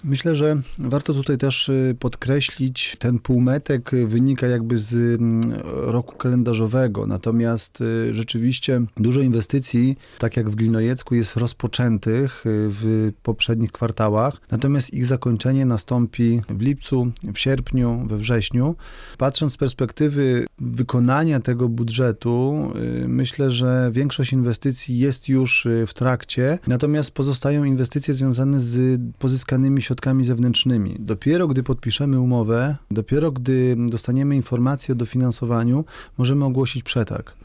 Myślę, że warto tutaj też podkreślić, ten półmetek wynika jakby z roku kalendarzowego, natomiast rzeczywiście dużo inwestycji, tak jak w Glinojecku, jest rozpoczętych w poprzednich kwartałach, natomiast ich zakończenie nastąpi w lipcu, w sierpniu, we wrześniu. Patrząc z perspektywy wykonania tego budżetu, myślę, że większość inwestycji jest już w trakcie, natomiast pozostają inwestycje związane z pozyskanymi środkami zewnętrznymi. Dopiero gdy podpiszemy umowę, dopiero gdy dostaniemy informację o dofinansowaniu, możemy ogłosić przetarg.